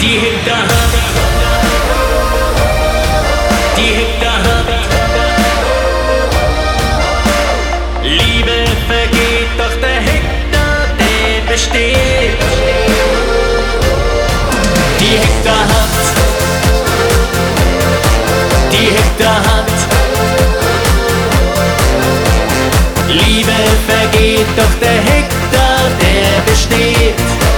Die Hinterhand, die Hinterhand. Liebe vergeht, doch der Hektar, der besteht. Die Hinterhand, die Hinterhand. Liebe vergeht, doch der Hektar, der besteht.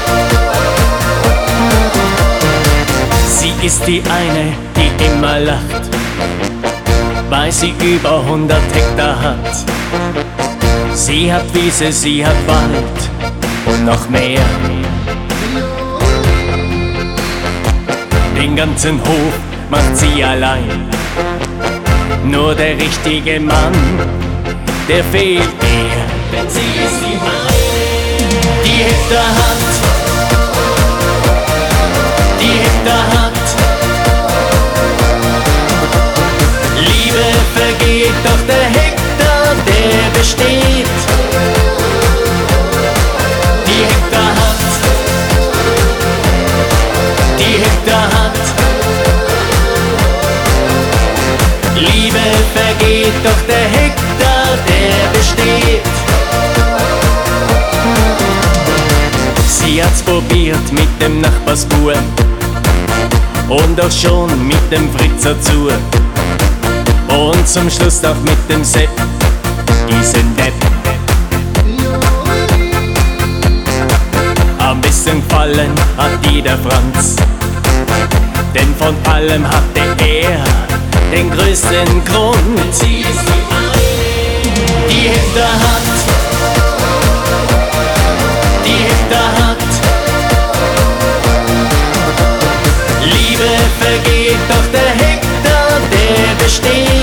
Sie ist die eine, die immer lacht, weil sie über 100 Hektar hat. Sie hat Wiese, sie hat Wald und noch mehr. Den ganzen Hof macht sie allein. Nur der richtige Mann, der fehlt ihr, denn sie ist die eine. Die Hinterhand, die Hinterhand. Liebe vergeht, doch der Hektar, der besteht. Die Hinterhand, die Hinterhand. Liebe vergeht, doch der Hektar, der besteht. Sie hat's probiert mit dem Nachbarsbub und auch schon mit dem Fritz dazu. Und zum Schluss auch mit dem Sepp, diesen Depp. Am besten gefallen hat jeder Franz, denn von allem hatte er den größten Grund. Sie ist die eine, die Hinterhand, die Hinterhand. Liebe vergeht, doch der Hektar, der besteht.